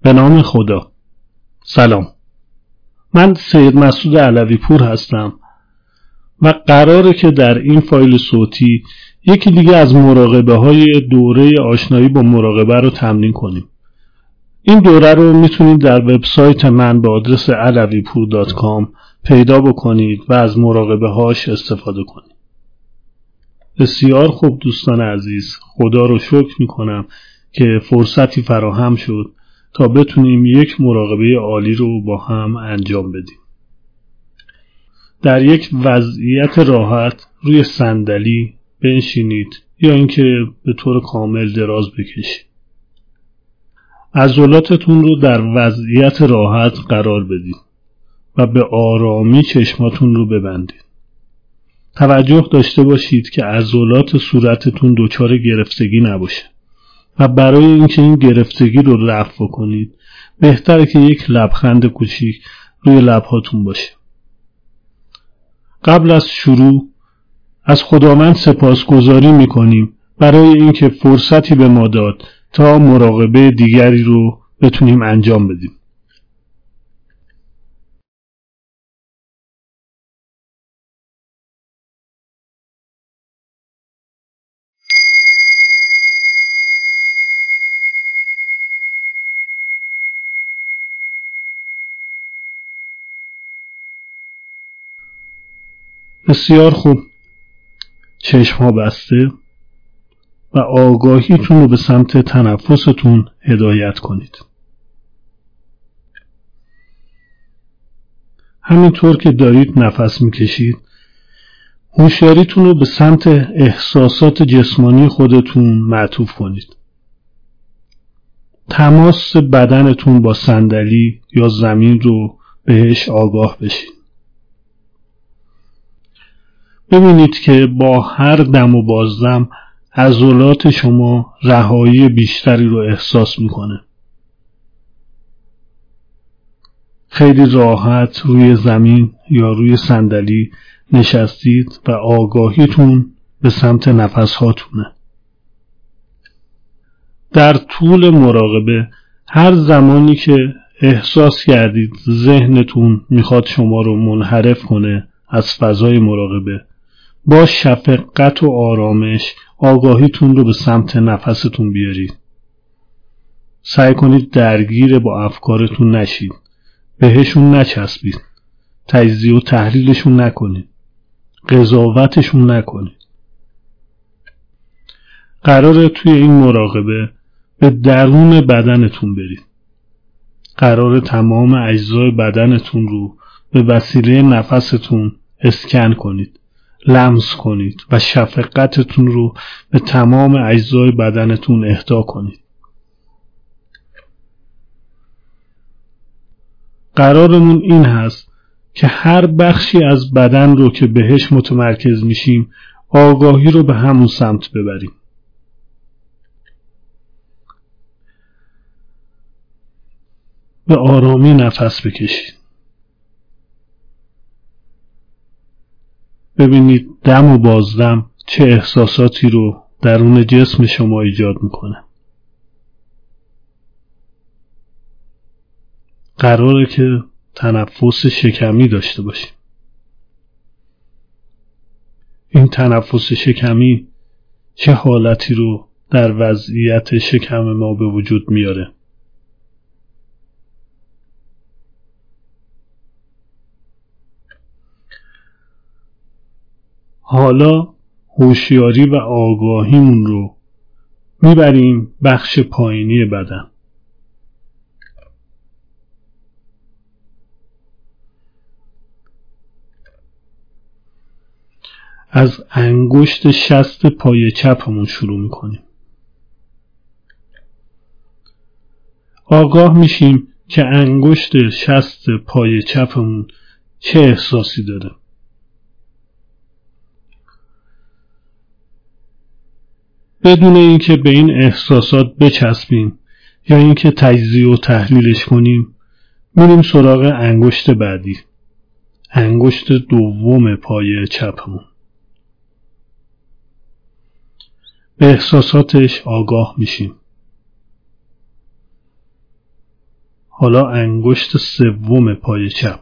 به نام خدا. سلام، من سید مسعود علوی پور هستم و قراره که در این فایل صوتی یکی دیگه از مراقبه های دوره آشنایی با مراقبه رو تمرین کنیم. این دوره رو میتونید در وبسایت من به آدرس alawipur.com پیدا بکنید و از مراقبه هاش استفاده کنید. بسیار خوب دوستان عزیز، خدا رو شکر میکنم که فرصتی فراهم شد تا بتونیم یک مراقبه عالی رو با هم انجام بدیم. در یک وضعیت راحت روی صندلی بنشینید یا اینکه به طور کامل دراز بکشید. عضلاتتون رو در وضعیت راحت قرار بدید و به آرامی چشماتون رو ببندید. توجه داشته باشید که عضلات صورتتون دچار گرفتگی نباشه و برای اینکه این گرفتگی رو رفع کنید بهتره که یک لبخند کوچیک روی لبهاتون باشه. قبل از شروع از خداوند سپاسگزاری میکنیم برای اینکه فرصتی به ما داد تا مراقبه دیگری رو بتونیم انجام بدیم. بسیار خوب، چشم ها بسته و آگاهیتون رو به سمت تنفستون هدایت کنید. همینطور که دارید نفس میکشید هوشیاریتون رو به سمت احساسات جسمانی خودتون معطوف کنید. تماس بدنتون با صندلی یا زمین رو بهش آگاه بشید. ببینید که با هر دم و بازدم عضلات شما رهایی بیشتری رو احساس میکنه. خیلی راحت روی زمین یا روی صندلی نشستید و آگاهیتون به سمت نفس هاتونه. در طول مراقبه هر زمانی که احساس کردید ذهنتون میخواد شما رو منحرف کنه از فضای مراقبه، با شفقت و آرامش آگاهیتون رو به سمت نفستون بیارید. سعی کنید درگیر با افکارتون نشید، بهشون نچسبید، تجزیه و تحلیلشون نکنید، قضاوتشون نکنید. قراره توی این مراقبه به درون بدنتون برید. قراره تمام اجزای بدنتون رو به وسیله نفستون اسکن کنید، لمس کنید و شفقتتون رو به تمام اجزای بدنتون اهدا کنید. قرارمون این هست که هر بخشی از بدن رو که بهش متمرکز میشیم آگاهی رو به همون سمت ببریم. به آرامی نفس بکشید. ببینید دم و بازدم چه احساساتی رو درون جسم شما ایجاد میکنه. قراره که تنفس شکمی داشته باشیم. این تنفس شکمی چه حالتی رو در وضعیت شکم ما به وجود میاره؟ حالا هوشیاری و آگاهیمون رو میبریم بخش پایینی بدن. از انگشت شست پای چپمون شروع میکنیم. آگاه میشیم که انگشت شست پای چپمون چه احساسی داره. بدون اینکه به این احساسات بچسبیم یا اینکه تجزیه و تحلیلش کنیم میریم سراغ انگشت بعدی، انگشت دوم پای چپمون. به احساساتش آگاه میشیم. حالا انگشت سوم پای چپ.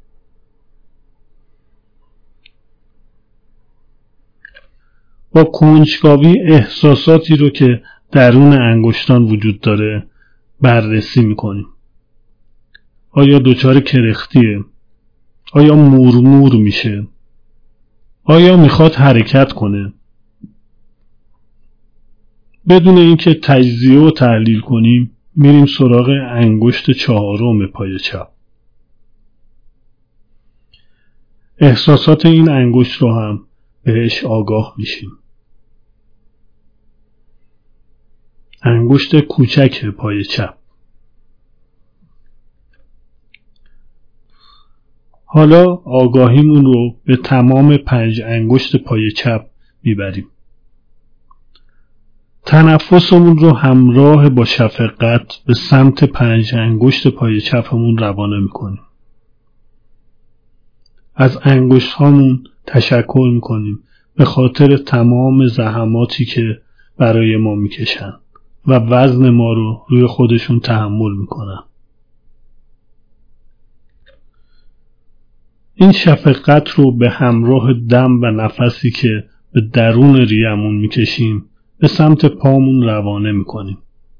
با کنجکاوی احساساتی رو که درون انگشتان وجود داره بررسی میکنیم. آیا دچار کرختیه؟ آیا مورمور میشه؟ آیا میخواد حرکت کنه؟ بدون اینکه تجزیه و تحلیل کنیم میریم سراغ انگشت چهارم پای چپ. احساسات این انگشت رو هم بهش آگاه میشیم. انگشت کوچک پای چپ. حالا آگاهیمون رو به تمام 5 انگشت پای چپ میبریم. تنفسمون رو همراه با شفقت به سمت 5 انگشت پای چپمون روانه میکنیم. از انگشت هامون تشکر میکنیم به خاطر تمام زحماتی که برای ما میکشن و وزن ما رو روی خودشون تحمل میکنن. این شفقت رو به همراه دم و نفسی که به درون ریه‌مون میکشیم به سمت پامون روانه میکنیم.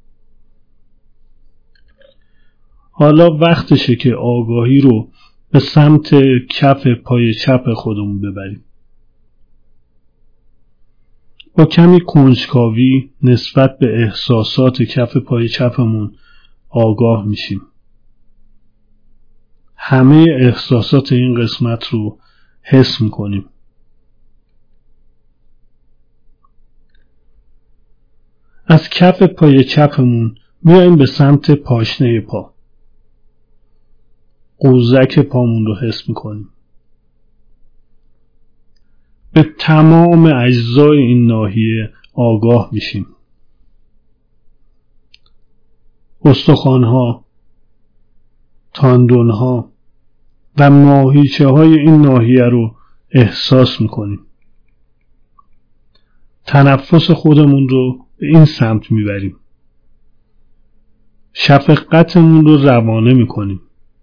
حالا وقتشه که آگاهی رو به سمت کف پای چپ خودمون ببریم. با کمی کنجکاوی نسبت به احساسات کف پای چپمون آگاه میشیم. همه احساسات این قسمت رو حس میکنیم. از کف پای چپمون میایم به سمت پاشنه پا. قوزک پامون رو حس میکنیم. به تمام اجزای این ناحیه آگاه میشیم. استخوان‌ها، تاندون‌ها و ماهیچه‌های این ناحیه رو احساس میکنیم. تنفس خودمون رو به این سمت میبریم. شفقتمون رو روانه میکنیم.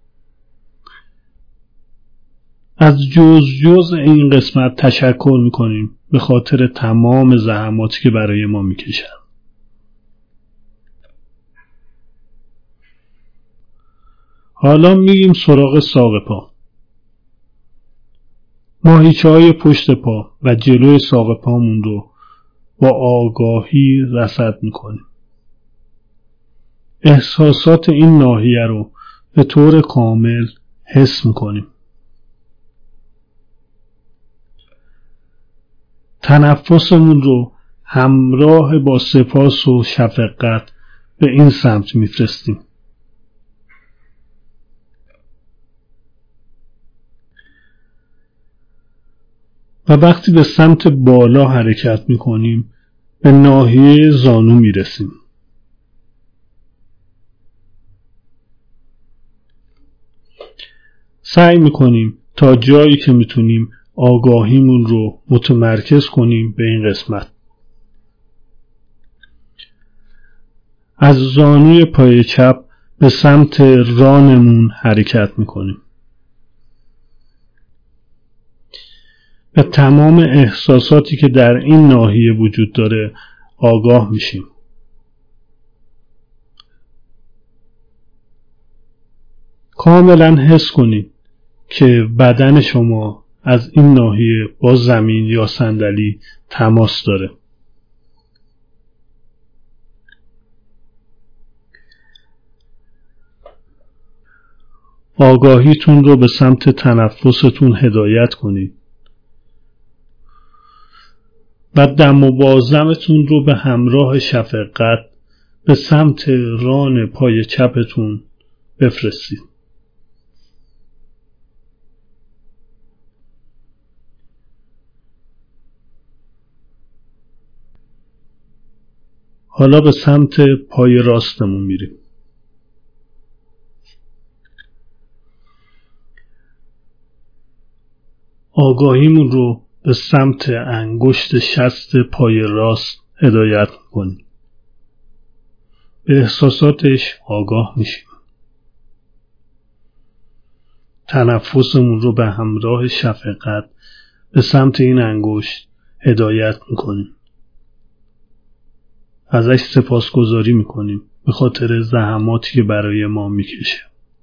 از جز این قسمت تشکر میکنیم به خاطر تمام زحماتی که برای ما میکشن. حالا میریم سراغ ساق پا. ماهیچه‌های پشت پا و جلوی ساق پامون رو با آگاهی رصد میکنیم. احساسات این ناحیه رو به طور کامل حس میکنیم. تنفسمون رو همراه با سپاس و شفقت به این سمت میفرستیم. و وقتی به سمت بالا حرکت میکنیم به ناحیه زانو میرسیم. سعی میکنیم تا جایی که میتونیم آگاهیمون رو متمرکز کنیم به این قسمت. از زانوی پای چپ به سمت رانمون حرکت میکنیم. به تمام احساساتی که در این ناحیه وجود داره آگاه میشیم. کاملا حس کنید که بدن شما از این ناحیه با زمین یا صندلی تماس داره. آگاهیتون رو به سمت تنفستون هدایت کنید و دم و بازدمتون رو به همراه شفقت به سمت ران پای چپتون بفرستید. حالا به سمت پای راستمون میریم. آگاهیمون رو به سمت انگشت شست پای راست هدایت کنیم. به احساساتش آگاه میشیم. تنفسمون رو به همراه شفقت به سمت این انگشت هدایت میکنیم. ازش سپاسگزاری میکنیم به خاطر زحماتی که برای ما میکشه.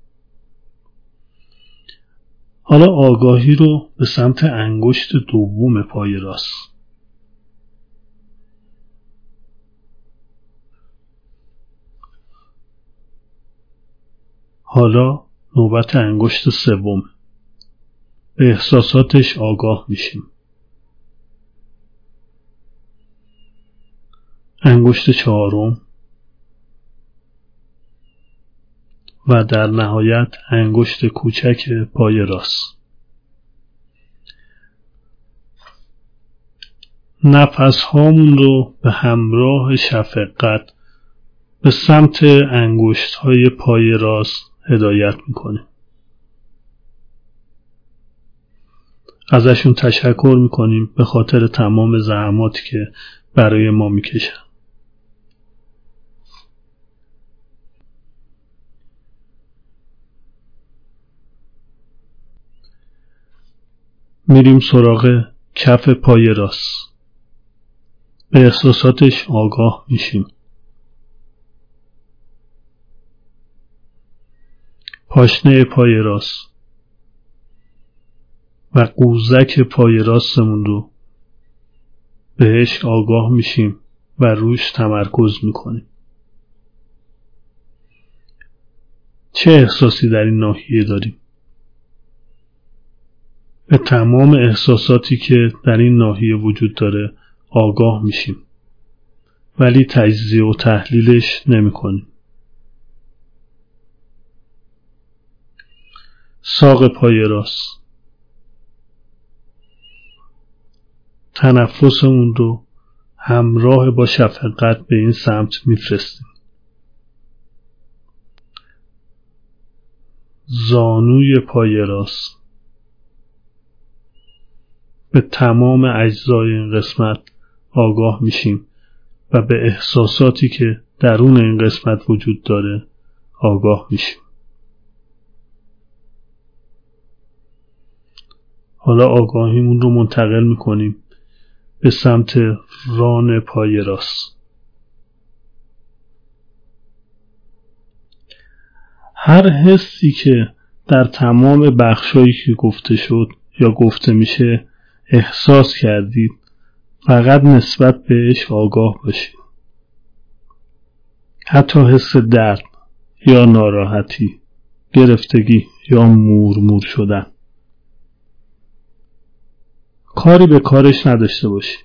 حالا آگاهی رو به سمت انگشت دوم پای راست. حالا نوبت انگشت سوم. به احساساتش آگاه میشیم. انگشت چهارم و در نهایت انگشت کوچک پای راست. نفس هامون رو به همراه شفقت به سمت انگشت های پای راست هدایت میکنه. ازشون تشکر میکنیم به خاطر تمام زحماتی که برای ما میکشن. میریم سراغ کف پای راست. به احساساتش آگاه میشیم. پاشنه پای راست و قوزک پای راستمون رو بهش آگاه میشیم و روش تمرکز میکنیم. چه احساسی در این ناحیه داریم؟ به تمام احساساتی که در این ناحیه وجود داره آگاه میشیم، ولی تجزیه و تحلیلش نمیکنیم. ساق پای راست. تنفسمون رو همراه با شفقت به این سمت میفرستیم. زانوی پای راست. به تمام اجزای این قسمت آگاه میشیم و به احساساتی که درون این قسمت وجود داره آگاه میشیم. حالا آگاهیمون رو منتقل میکنیم به سمت ران پای راست. هر حسی که در تمام بخشایی که گفته شد یا گفته میشه احساس کردید، فقط نسبت بهش آگاه باشید. حتی حس درد یا ناراحتی، گرفتگی یا مورمور شدن. کاری به کارش نداشته باشید.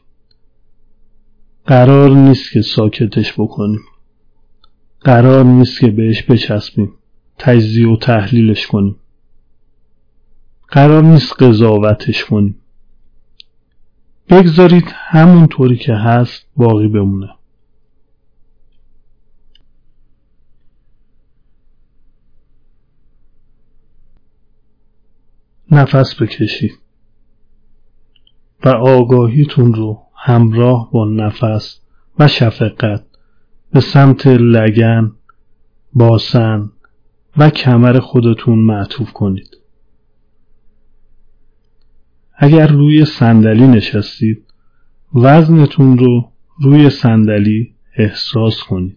قرار نیست که ساکتش بکنیم. قرار نیست که بهش بچسبیم، تجزیه و تحلیلش کنیم. قرار نیست قضاوتش کنیم. بگذارید همون طوری که هست باقی بمونه. نفس بکشید و آگاهیتون رو همراه با نفس و شفقت به سمت لگن، باسن و کمر خودتون معطوف کنید. اگر روی صندلی نشستید، وزنتون رو روی صندلی احساس کنید.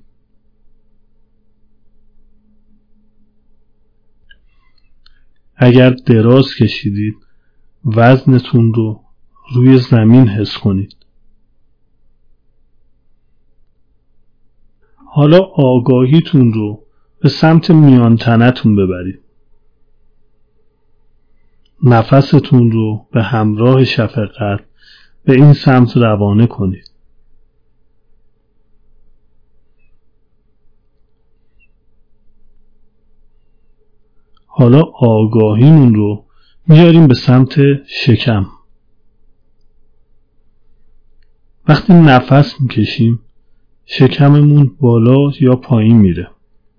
اگر دراز کشیدید، وزنتون رو روی زمین حس کنید. حالا آگاهیتون رو به سمت میان تنتون ببرید. نفستون رو به همراه شفقت به این سمت روانه کنید. حالا آگاهیمون رو میاریم به سمت شکم. وقتی نفس میکشیم شکممون بالا یا پایین میره.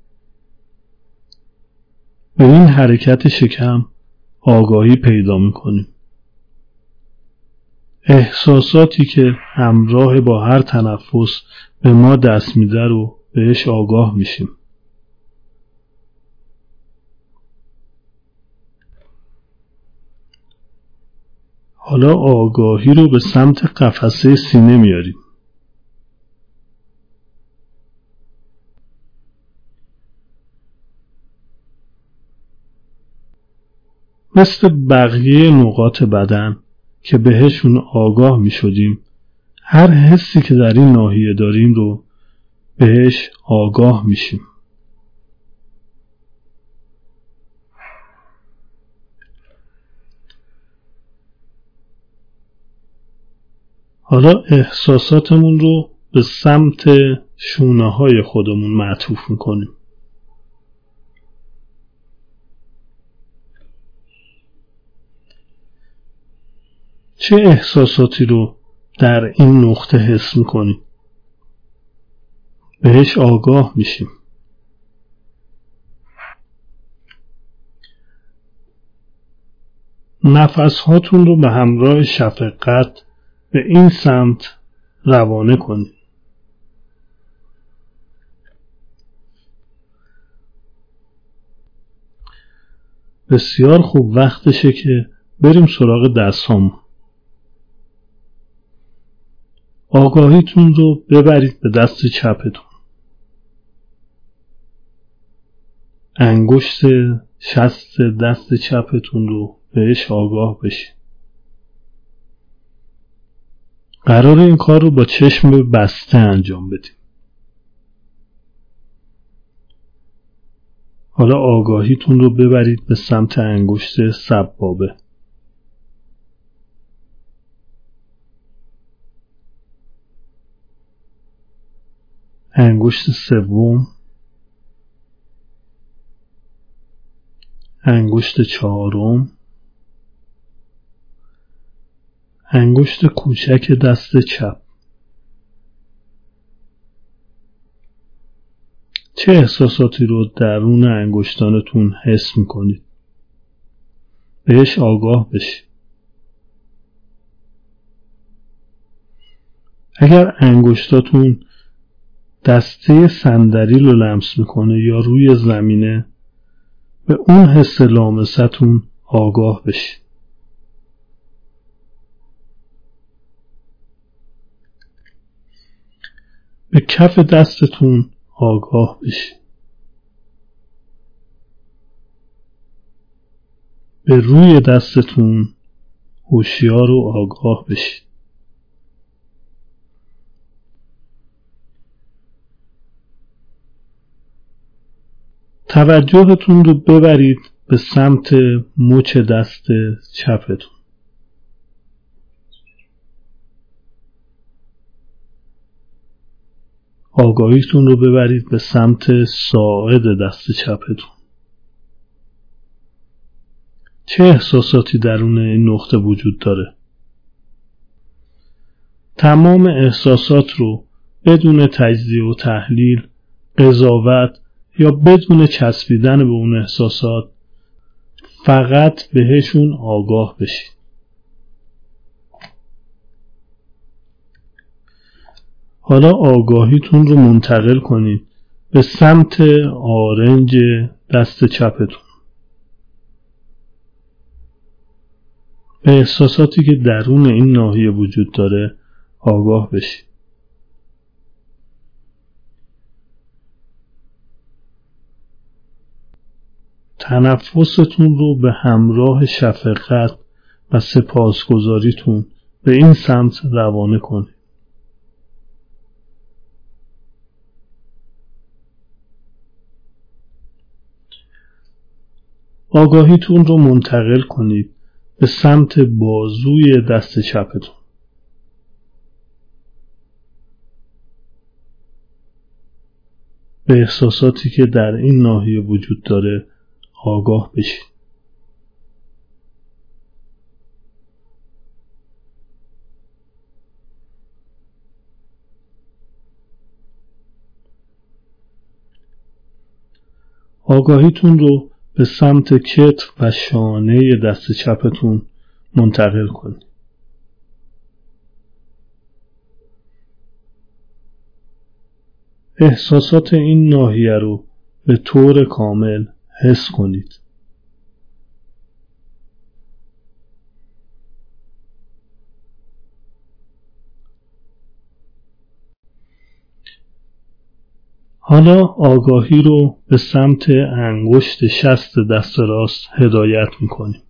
به این حرکت شکم آگاهی پیدا میکنیم. احساساتی که همراه با هر تنفس به ما دست میده رو بهش آگاه میشیم. حالا آگاهی رو به سمت قفسه سینه میاریم. مثل بقیه نقاط بدن که بهشون آگاه می شدیم، هر حسی که در این ناحیه داریم رو بهش آگاه میشیم. حالا احساساتمون رو به سمت شونه های خودمون معطوف میکنیم. چه احساساتی رو در این نقطه حس میکنیم؟ بهش آگاه میشیم. نفس هاتون رو به همراه شفقت به این سمت روانه کنید. بسیار خوب، وقتشه که بریم سراغ دستام. آگاهیتون رو ببرید به دست چپتون. انگشت شست دست چپتون رو بهش آگاه بشید. قرار این کار رو با چشم بسته انجام بدیم. حالا آگاهیتون رو ببرید به سمت انگشت سبابه. انگشت سوم، انگشت چهارم، انگشت کوچک دست چپ. چه احساساتی رو درون انگشتانتون حس میکنید؟ بهش آگاه بشید. اگر انگشتاتون دسته صندلی رو لمس میکنه یا روی زمینه، به اون حس لامستون آگاه بشید. به کف دستتون آگاه بشید. به روی دستتون هوشیار و آگاه بشید. توجهتون رو ببرید به سمت مچ دست چپتون. آگاهیتون رو ببرید به سمت ساعد دست چپتون. چه احساساتی درون این نقطه وجود داره؟ تمام احساسات رو بدون تجزیه و تحلیل، قضاوت یا بدون چسبیدن به اون احساسات فقط بهشون آگاه بشید. حالا آگاهیتون رو منتقل کنید به سمت آرنج دست چپتون. به احساساتی که درون این ناحیه وجود داره آگاه بشید. تنفستون رو به همراه شفقت و سپاسگزاریتون به این سمت روانه کنید. آگاهیتون رو منتقل کنید به سمت بازوی دست چپتون. به احساساتی که در این ناحیه وجود داره آگاه بشید. آگاهیتون رو به سمت کتف و شانه دست چپتون منتقل کنید. احساسات این ناحیه رو به طور کامل حس کنید. حالا آگاهی رو به سمت انگشت شست دست راست هدایت میکنیم.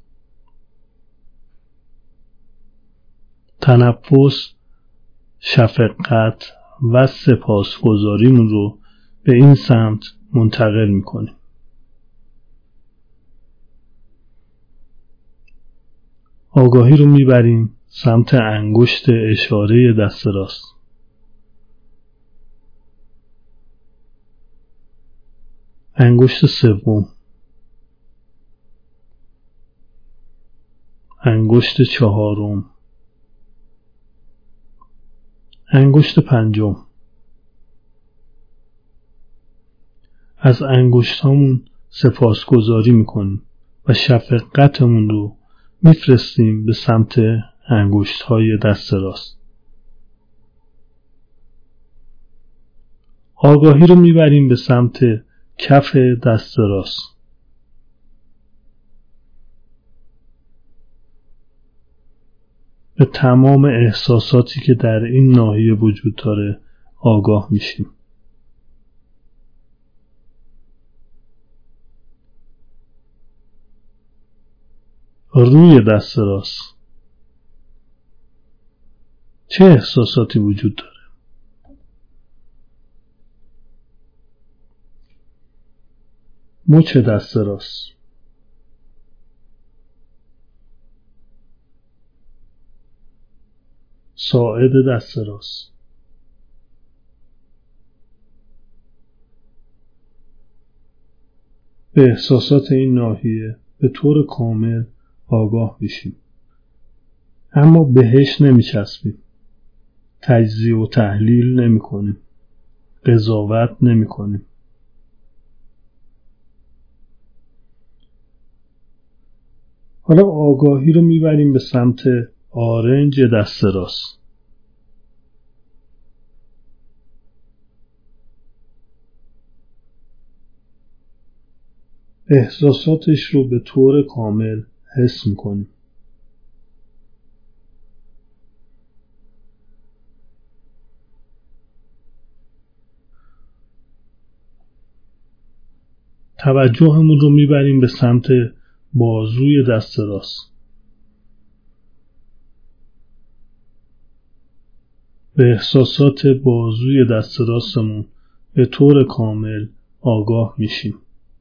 تنفس، شفقت و سپاسگزاریمون رو به این سمت منتقل میکنیم. آگاهی رو میبریم سمت انگشت اشاره دست راست. انگشت سوم، انگشت چهارم، انگشت پنجم. از انگشتامون سپاسگزاری میکنیم و شفقتمون رو میفرستیم به سمت انگشت‌های دست راست. آگاهی رو میبریم به سمت کف دست راست. به تمام احساساتی که در این ناحیه وجود داره آگاه میشیم. روی دست راست چه احساساتی وجود داره؟ مچ دست راست، ساعد دست راست، به احساسات این ناحیه به طور کامل آگاه میشیم، اما بهش نمیچسبیم، تجزیه و تحلیل نمی کنیم، قضاوت نمی کنیم. حالا آگاهی رو میبریم به سمت آرنج دست راست. احساساتش رو به طور کامل حس میکنیم. توجهمون رو میبریم به سمت بازوی دست راست. به احساسات بازوی دست راستمون به طور کامل آگاه میشیم.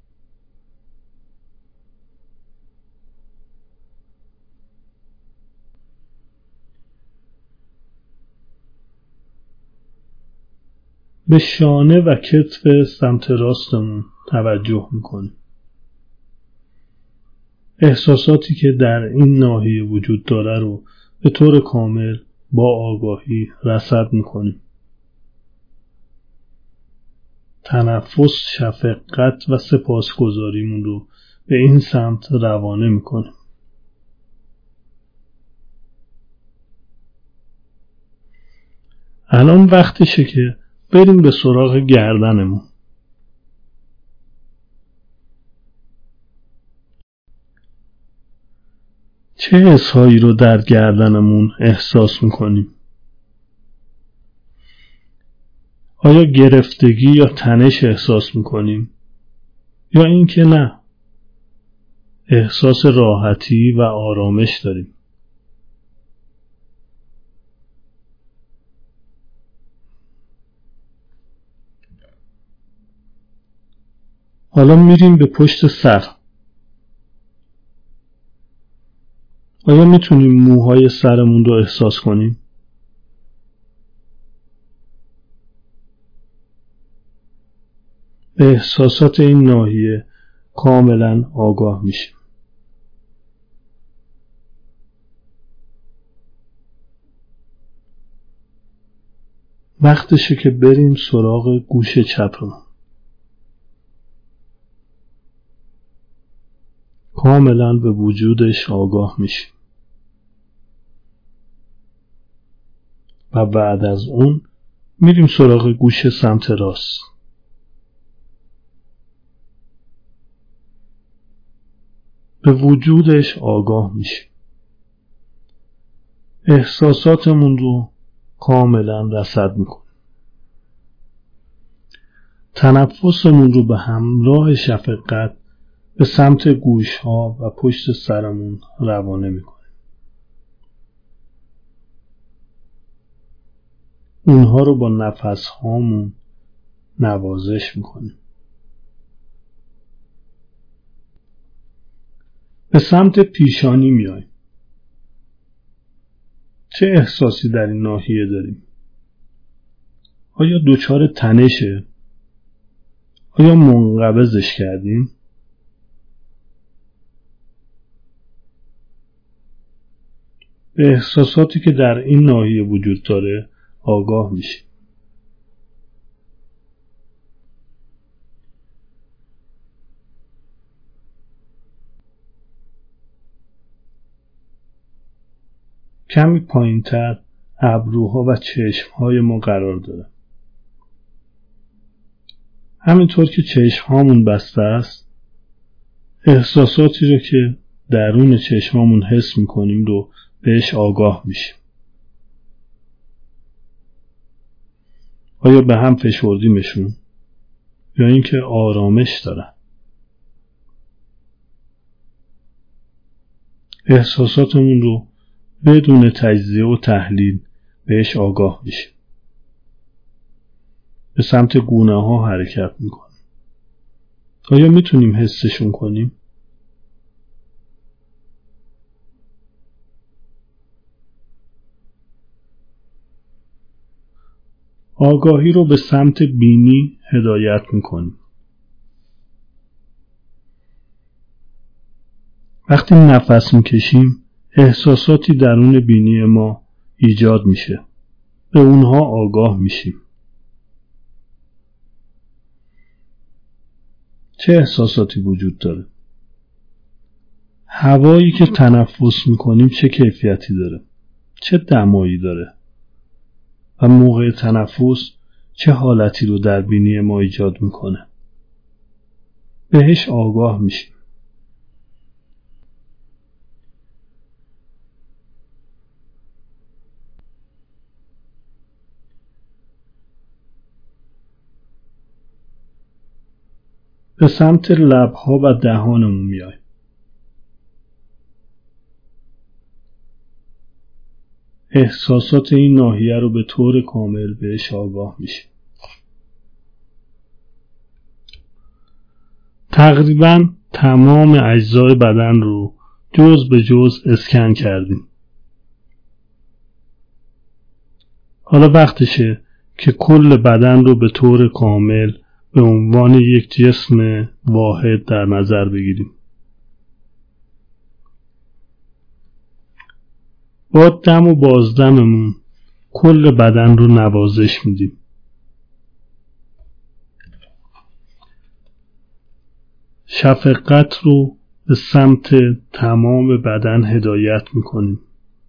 به شانه و کتف سمت راستمون توجه میکنیم. احساساتی که در این ناحیه وجود داره رو به طور کامل با آگاهی رصد میکنیم. تنفس، شفقت و سپاسگزاریمون رو به این سمت روانه میکنیم. الان وقتشه که بریم به سراغ گردنمون. چه حسهایی رو در گردنمون احساس میکنیم؟ آیا گرفتگی یا تنش احساس میکنیم؟ یا اینکه نه، احساس راحتی و آرامش داریم؟ حالا میریم به پشت سر. آیا میتونیم موهای سرمون رو احساس کنیم؟ به احساسات این ناحیه کاملا آگاه میشیم. وقتشه که بریم سراغ گوش چپمون. کاملا به وجودش آگاه میشیم. و بعد از اون میریم سراغ گوش سمت راست. به وجودش آگاه میشیم. احساساتمون رو کاملا رصد میکنیم. تنفسمون رو به همراه شفقت به سمت گوش‌ها و پشت سرمون روانه میکنیم. اونها رو با نفس‌هامون نوازش میکنیم. به سمت پیشانی میایم. چه احساسی در این ناحیه داریم؟ آیا دچار تنشه؟ آیا منقبضش کردیم؟ به احساساتی که در این ناحیه وجود داره آگاه میشیم. کمی پایین‌تر ابروها و چشم‌های ما قرار داره. همینطور که چشم‌هامون بسته است، احساساتی رو که درون چشمامون حس می‌کنیم رو بهش آگاه میشیم. آیا به هم فشردیمشون یا اینکه آرامش دارن؟ احساساتمون رو بدون تجزیه و تحلیل بهش آگاه میشیم. به سمت گونه ها حرکت میکنیم. آیا میتونیم حسشون کنیم؟ آگاهی رو به سمت بینی هدایت میکنیم. وقتی نفس میکشیم احساساتی درون بینی ما ایجاد میشه. به اونها آگاه میشیم. چه احساساتی وجود داره؟ هوایی که تنفس میکنیم چه کیفیتی داره؟ چه دمایی داره؟ و موقع تنفس چه حالتی رو در بینی ما ایجاد میکنه؟ بهش آگاه میشیم. به سمت لبها و دهانمون میایم. احساسات این ناحیه رو به طور کامل بهش آگاه میشیم. تقریباً تمام اجزای بدن رو جز به جز اسکن کردیم. حالا وقتشه که کل بدن رو به طور کامل به عنوان یک جسم واحد در نظر بگیریم. با دم و بازدممون کل بدن رو نوازش میدیم. شفقت رو به سمت تمام بدن هدایت میکنیم.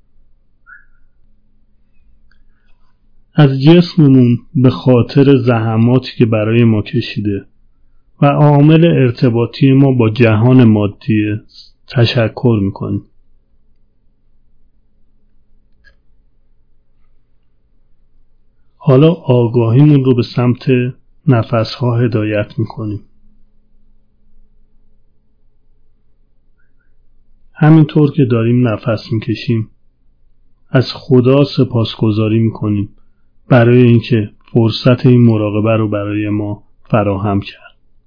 از جسممون به خاطر زحماتی که برای ما کشیده و عامل ارتباطی ما با جهان مادی تشکر میکنیم. حالا آگاهیمون رو به سمت نفس‌ها هدایت میکنیم. همینطور که داریم نفس میکشیم از خدا سپاسگزاری میکنیم برای اینکه فرصت این مراقبه رو برای ما فراهم کرد.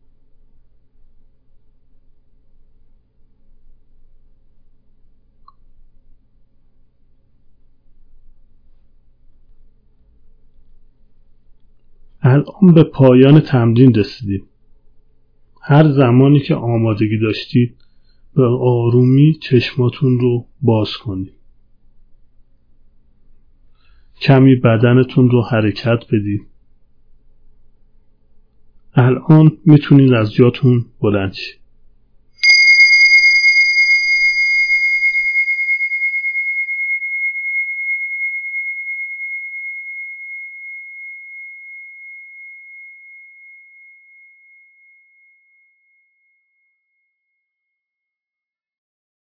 الان به پایان تمرین رسیدیم. هر زمانی که آمادگی داشتید به آرومی چشماتون رو باز کنید. کمی بدنتون رو حرکت بدید. الان میتونید از جاتون بلند شید.